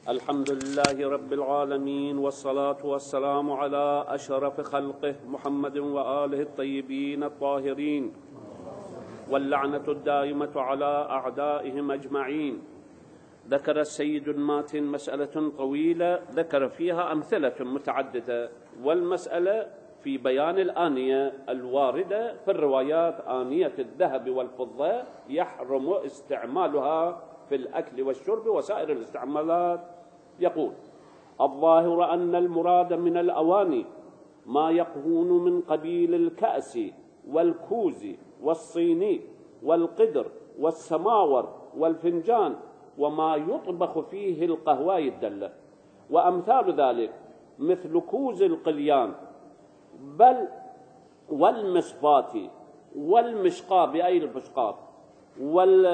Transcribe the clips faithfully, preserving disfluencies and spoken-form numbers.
الحمد لله رب العالمين، والصلاة والسلام على أشرف خلقه محمد وآله الطيبين الطاهرين، واللعنة الدائمة على أعدائهم أجمعين. ذكر السيد الماتن مسألة طويلة ذكر فيها أمثلة متعددة، والمسألة في بيان الآنية الواردة في الروايات. آنية الذهب والفضة يحرم استعمالها في الأكل والشرب وسائر الاستعمالات. يقول: الظاهر أن المراد من الأواني ما يكون من قبيل الكأس والكوز والصيني والقدر والسماور والفنجان، وما يطبخ فيه القهواء الدلة، وأمثال ذلك مثل كوز القليان بل والمصفات والمشقاب أي الفشقاب وال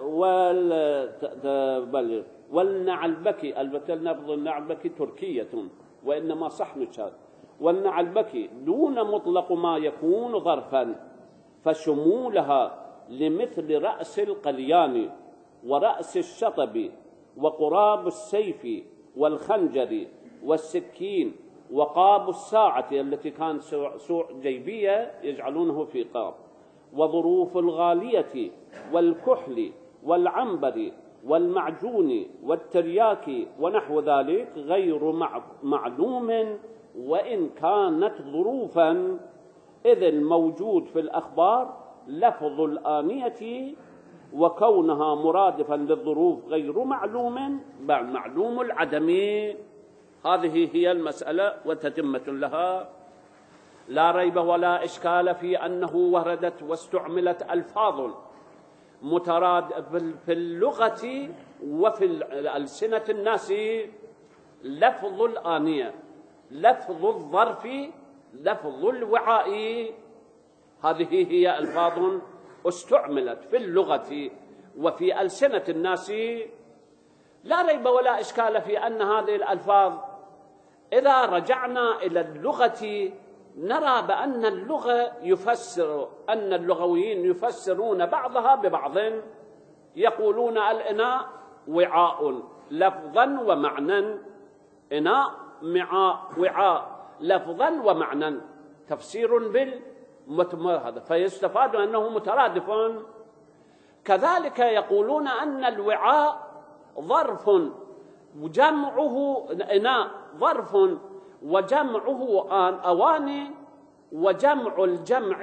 وال والنعلبكي. البته لفظ النعلبكي تركية وإنما صحن شاد. والنعلبكي دون مطلق ما يكون ظرفا، فشمولها لمثل رأس القليان ورأس الشطب وقراب السيف والخنجر والسكين وقاب الساعة التي كان سوع جيبية يجعلونه في قاب، وظروف الغالية والكحل والعنبر والمعجون والترياك ونحو ذلك غير معلوم وإن كانت ظروفا، إذ الموجود في الأخبار لفظ الآنية وكونها مرادفا للظروف غير معلوم بل معلوم العدم. هذه هي المسألة وتتمة لها. لا ريب ولا إشكال في أنه وردت واستعملت ألفاظ متراد في اللغة وفي ألسنة الناس. لفظ الآنية، لفظ الظرف، لفظ الوعاء، هذه هي ألفاظ استعملت في اللغة وفي ألسنة الناس. لا ريب ولا إشكال في أن هذه الألفاظ إذا رجعنا إلى اللغة نرى بأن اللغة يفسر أن اللغويين يفسرون بعضها ببعض. يقولون الإناء وعاء لفظا ومعنى، إناء معاء وعاء لفظا ومعنى، تفسير بالمتمهد فيستفاد أنه مترادف. كذلك يقولون أن الوعاء ظرف وجمعه إناء ظرف وجمعه أواني، وجمع الجمع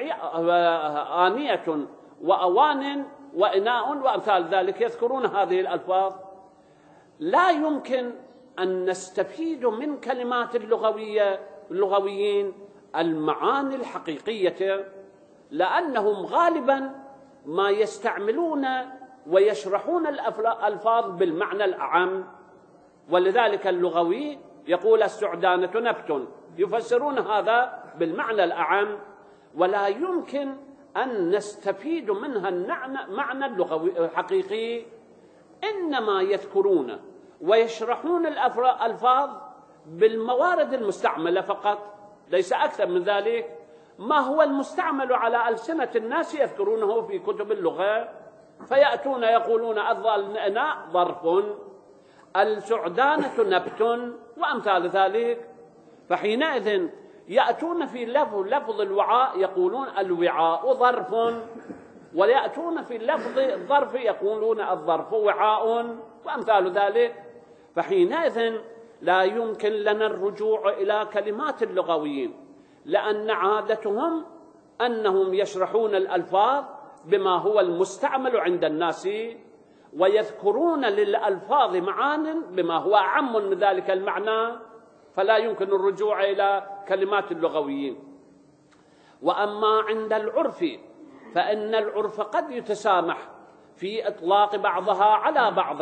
آنية وأوان وإناء وأمثال ذلك. يذكرون هذه الألفاظ. لا يمكن أن نستفيد من كلمات اللغوية اللغويين المعاني الحقيقية، لأنهم غالبا ما يستعملون ويشرحون الألفاظ بالمعنى الأعم. ولذلك اللغوي يقول السعدانة نبت، يفسرون هذا بالمعنى الأعم، ولا يمكن أن نستفيد منها المعنى اللغوي الحقيقي. إنما يذكرون ويشرحون الألفاظ بالموارد المستعملة فقط، ليس أكثر من ذلك. ما هو المستعمل على ألسنة الناس يذكرونه في كتب اللغة، فيأتون يقولون الإناء ظرف، السعدانة نبت وأمثال ذلك. فحينئذ يأتون في لفظ لفظ الوعاء يقولون الوعاء ظرف، ويأتون في لفظ الظرف يقولون الظرف وعاء وأمثال ذلك. فحينئذ لا يمكن لنا الرجوع إلى كلمات اللغويين، لأن عادتهم أنهم يشرحون الألفاظ بما هو المستعمل عند الناس، ويذكرون للألفاظ معان بما هو أعم من ذلك المعنى، فلا يمكن الرجوع إلى كلمات اللغويين. وأما عند العرف فإن العرف قد يتسامح في إطلاق بعضها على بعض،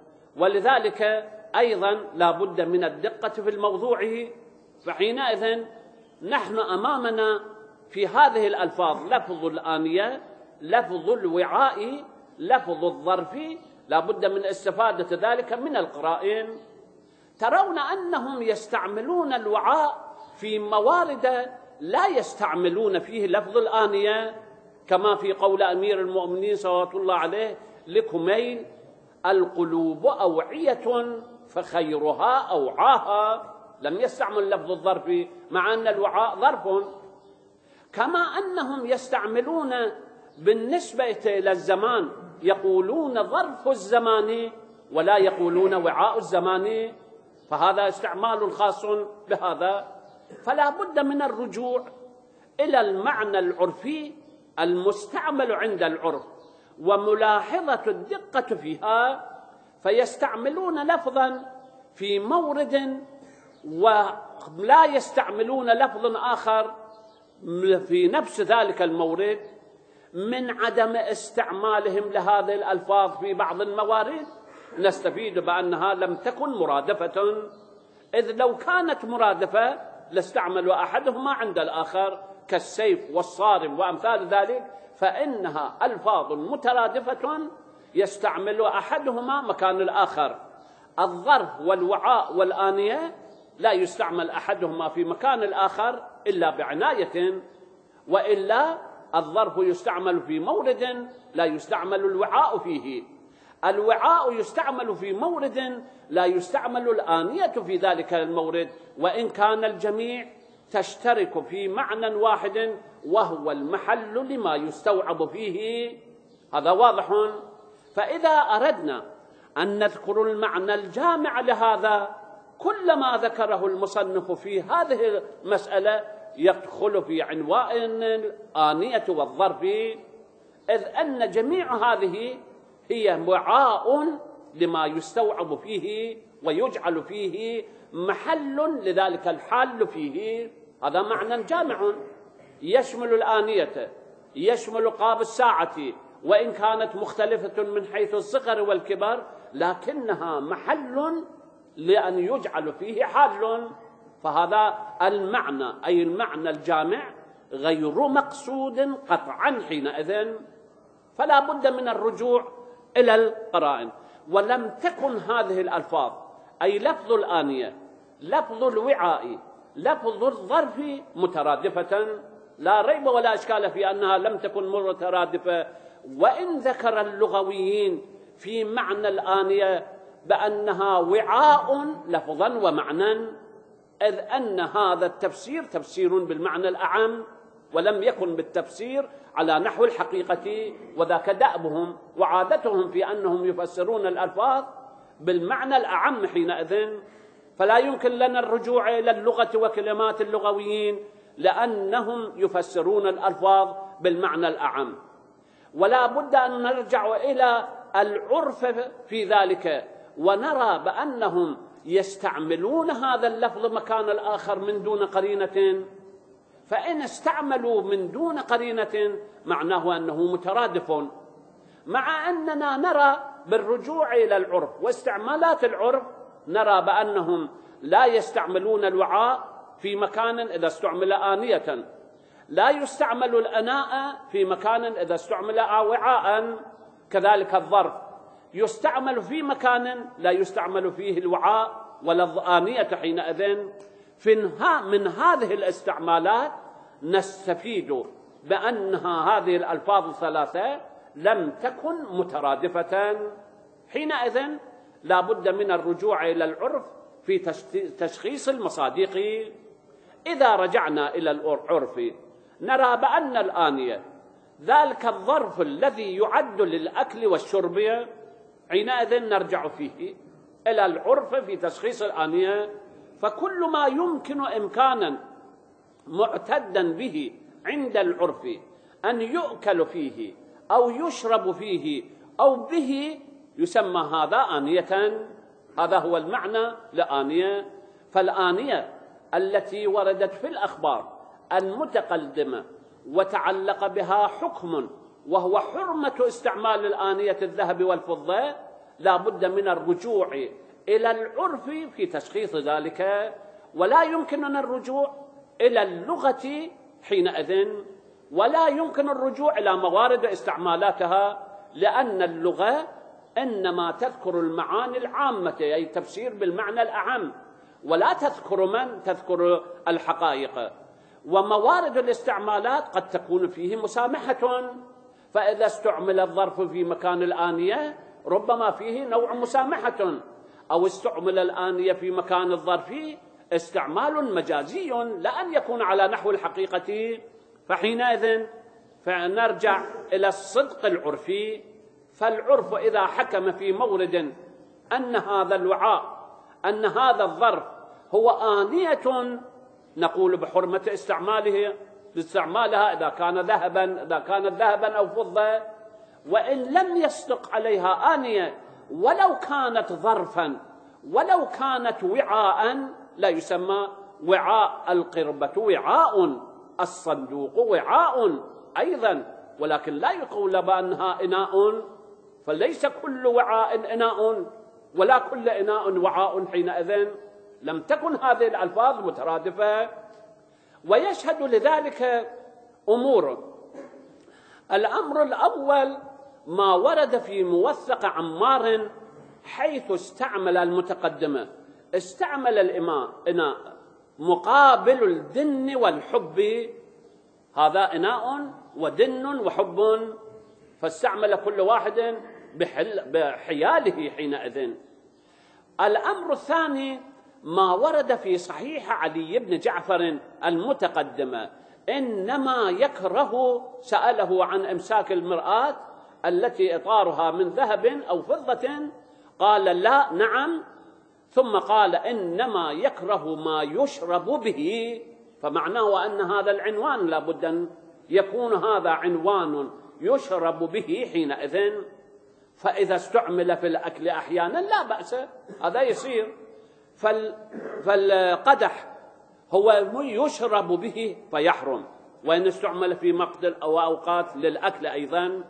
ولذلك أيضا لا بد من الدقة في الموضوع. فحينئذ نحن أمامنا في هذه الألفاظ لفظ الآنية، لفظ الوعاء، لفظ الظرف، لا بد من استفادة ذلك من القرائن. ترون أنهم يستعملون الوعاء في موارد لا يستعملون فيه لفظ الآنية، كما في قول أمير المؤمنين صلوات الله عليه لكميل: القلوب أوعية فخيرها أوعاها، لم يستعمل لفظ الظرف مع أن الوعاء ظرف. كما أنهم يستعملون بالنسبة إلى الزمان يقولون ظرف الزمان ولا يقولون وعاء الزمان، فهذا استعمال خاص بهذا. فلا بد من الرجوع إلى المعنى العرفي المستعمل عند العرف وملاحظة الدقة فيها، فيستعملون لفظا في مورد ولا يستعملون لفظ آخر في نفس ذلك المورد، من عدم استعمالهم لهذه الألفاظ في بعض الموارد نستفيد بأنها لم تكن مرادفة، إذ لو كانت مرادفة لاستعملوا أحدهما عند الآخر كالسيف والصارم وأمثال ذلك، فإنها ألفاظ مترادفة يستعمل أحدهما مكان الآخر. الظرف والوعاء والآنية لا يستعمل أحدهما في مكان الآخر إلا بعناية، وإلا الظرف يستعمل في مورد لا يستعمل الوعاء فيه، الوعاء يستعمل في مورد لا يستعمل الآنية في ذلك المورد، وإن كان الجميع تشترك في معنى واحد وهو المحل لما يستوعب فيه. هذا واضح. فإذا أردنا أن نذكر المعنى الجامع لهذا، كل ما ذكره المصنف في هذه المسألة يدخل في عنوان الآنية والظرف، إذ أن جميع هذه هي وعاء لما يستوعب فيه ويجعل فيه محل لذلك الحال فيه. هذا معنى جامع يشمل الآنية، يشمل قاب الساعة، وإن كانت مختلفة من حيث الصغر والكبر لكنها محل لأن يجعل فيه حال. فهذا المعنى أي المعنى الجامع غير مقصود قطعا حينئذ، فلا بد من الرجوع إلى القرائن. ولم تكن هذه الألفاظ أي لفظ الآنية، لفظ الوعاء، لفظ الظرف مترادفة، لا ريب ولا إشكال في أنها لم تكن مترادفة. وإن ذكر اللغويين في معنى الآنية بأنها وعاء لفظا ومعنى، إذ أن هذا التفسير تفسير بالمعنى الأعم ولم يكن بالتفسير على نحو الحقيقة، وذاك دأبهم وعادتهم في أنهم يفسرون الألفاظ بالمعنى الأعم حينئذ. فلا يمكن لنا الرجوع إلى اللغة وكلمات اللغويين لأنهم يفسرون الألفاظ بالمعنى الأعم، ولا بد أن نرجع إلى العرف في ذلك ونرى بأنهم يستعملون هذا اللفظ مكان الآخر من دون قرينة. فإن استعملوا من دون قرينة معناه أنه مترادف، مع أننا نرى بالرجوع إلى العرف واستعمالات العرف نرى بأنهم لا يستعملون الوعاء في مكان إذا استعمل آنية، لا يستعمل الأناء في مكان إذا استعمل وعاء، كذلك الظرف يستعمل في مكان لا يستعمل فيه الوعاء ولا الآنية حينئذ. من هذه الاستعمالات نستفيد بأنها هذه الألفاظ الثلاثة لم تكن مترادفة. حينئذ لا بد من الرجوع إلى العرف في تشخيص المصادق. إذا رجعنا إلى العرف نرى بأن الآنية ذلك الظرف الذي يعد للأكل والشرب، حينئذ نرجع فيه إلى العرف في تشخيص الآنية. فكل ما يمكن إمكانا معتدا به عند العرف أن يؤكل فيه أو يشرب فيه أو به يسمى هذا آنية. هذا هو المعنى لآنية. فالآنية التي وردت في الأخبار المتقدمة وتعلق بها حكم وهو حرمة استعمال الآنية الذهب والفضة، لا بد من الرجوع إلى العرف في تشخيص ذلك، ولا يمكننا الرجوع إلى اللغة حينئذ، ولا يمكن الرجوع إلى موارد استعمالاتها، لأن اللغة إنما تذكر المعاني العامة أي تفسير بالمعنى الأعم، ولا تذكر من تذكر الحقائق. وموارد الاستعمالات قد تكون فيه مسامحة، فإذا استعمل الظرف في مكان الآنية ربما فيه نوع مسامحة، أو استعمل الآنية في مكان الظرف استعمال مجازي لا أن يكون على نحو الحقيقة، فحينئذ فنرجع إلى الصدق العرفي. فالعرف إذا حكم في مورد أن هذا الوعاء أن هذا الظرف هو آنية نقول بحرمة استعماله باستعمالها إذا كان ذهبا إذا كانت ذهبا أو فضة، وإن لم يصدق عليها آنية ولو كانت ظرفا ولو كانت وعاء لا يسمى وعاء. القربة وعاء، الصندوق وعاء أيضا، ولكن لا يقول بأنها إناء، فليس كل وعاء إناء ولا كل إناء وعاء. حينئذ لم تكن هذه الألفاظ مترادفة. ويشهد لذلك أمور. الأمر الأول ما ورد في موثق عمار حيث استعمل المتقدمة استعمل الإناء مقابل الدن والحب، هذا إناء ودن وحب، فاستعمل كل واحد بحياله حينئذ. الأمر الثاني ما ورد في صحيح علي بن جعفر المتقدمة إنما يكره سأله عن إمساك المرآة التي إطارها من ذهب أو فضة، قال لا نعم، ثم قال إنما يكره ما يشرب به، فمعناه أن هذا العنوان لا بد أن يكون هذا عنوان يشرب به حينئذ. فإذا استعمل في الأكل أحيانا لا بأس، هذا يصير. فالقدح هو يشرب به فيحرم، وإن استعمل في مقتل أو أوقات للأكل أيضا.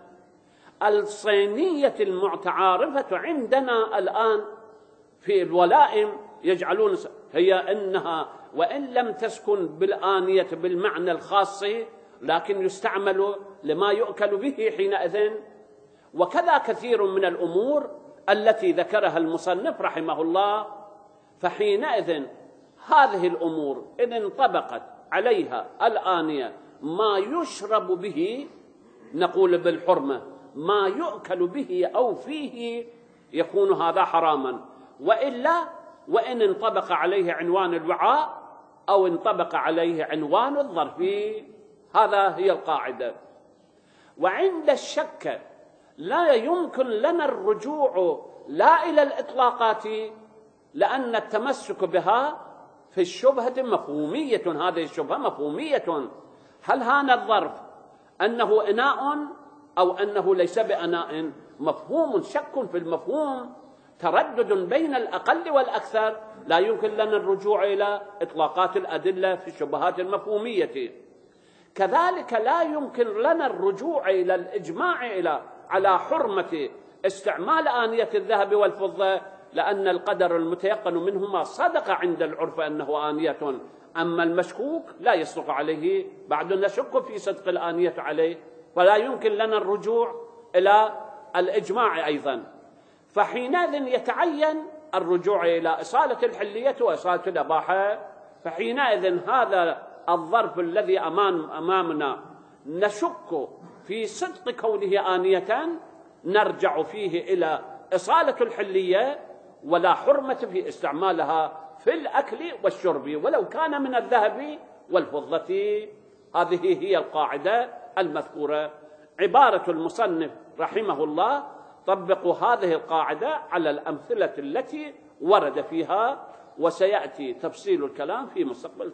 الصينية المتعارفة عندنا الآن في الولائم يجعلون هي إنها وإن لم تسكن بالآنية بالمعنى الخاص لكن يستعمل لما يؤكل به حينئذ. وكذا كثير من الأمور التي ذكرها المصنف رحمه الله. فحينئذ هذه الأمور إن انطبقت عليها الآنية ما يشرب به نقول بالحرمة، ما يؤكل به أو فيه يكون هذا حراما، وإلا وإن انطبق عليه عنوان الوعاء أو انطبق عليه عنوان الظرف. هذا هي القاعدة. وعند الشك لا يمكن لنا الرجوع لا إلى الإطلاقات، لأن التمسك بها في الشبهة مفهومية. هذه الشبهة مفهومية. هل هذا الظرف أنه إناء أو أنه ليس بإناء؟ مفهوم، شك في المفهوم، تردد بين الأقل والأكثر. لا يمكن لنا الرجوع إلى إطلاقات الأدلة في الشبهات المفهومية. كذلك لا يمكن لنا الرجوع إلى الإجماع إلى على حرمة استعمال آنية الذهب والفضة، لأن القدر المتيقن منهما صدق عند العرف أنه آنية. أما المشكوك لا يصدق عليه، بعد نشك في صدق الآنية عليه، فلا يمكن لنا الرجوع إلى الإجماع أيضا. فحينئذ يتعين الرجوع إلى إصالة الحلية وإصالة الإباحة. فحينئذ هذا الظرف الذي أمام أمامنا نشك في صدق كونه آنية نرجع فيه إلى إصالة الحلية، ولا حرمة في استعمالها في الأكل والشرب ولو كان من الذهب والفضة. هذه هي القاعدة المذكورة. عبارة المصنف رحمه الله: طبقوا هذه القاعدة على الأمثلة التي ورد فيها، وسيأتي تفصيل الكلام في مستقبل.